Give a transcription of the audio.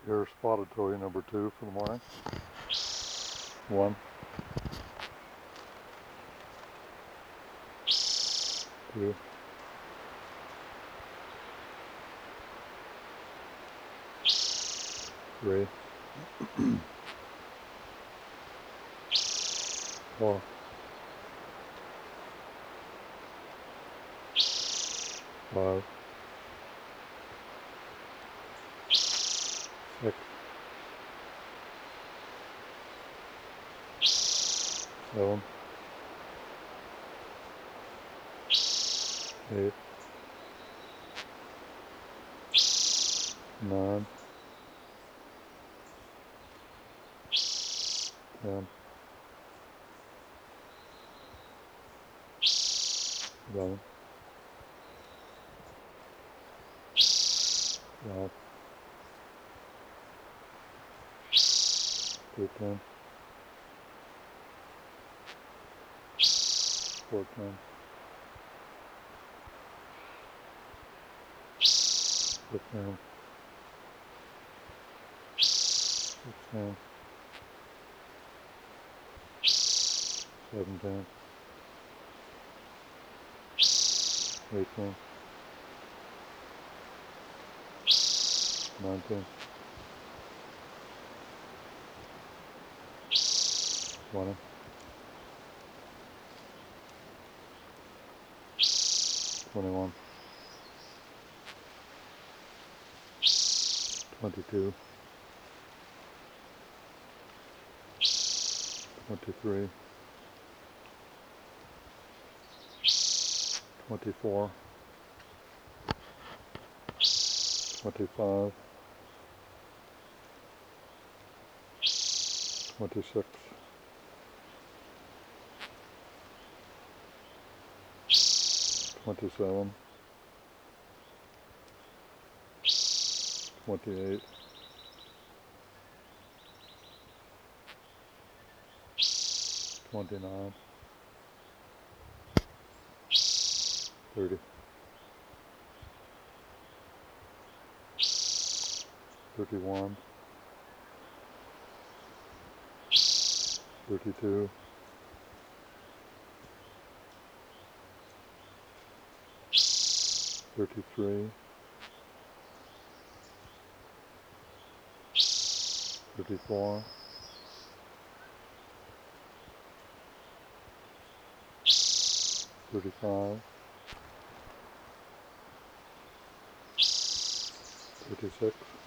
Here's spotted toy number 2 for the morning. 1, 2, 3, 4, 5, 6, 7, 8, 9, 10, 11, 12, 13, 14, 15, 16, 17, 18, 19, 20, 21, 22, 23, 24, 25, 26, 27, 28, 29, 30, 31, 32, 33, 34, 35, 36,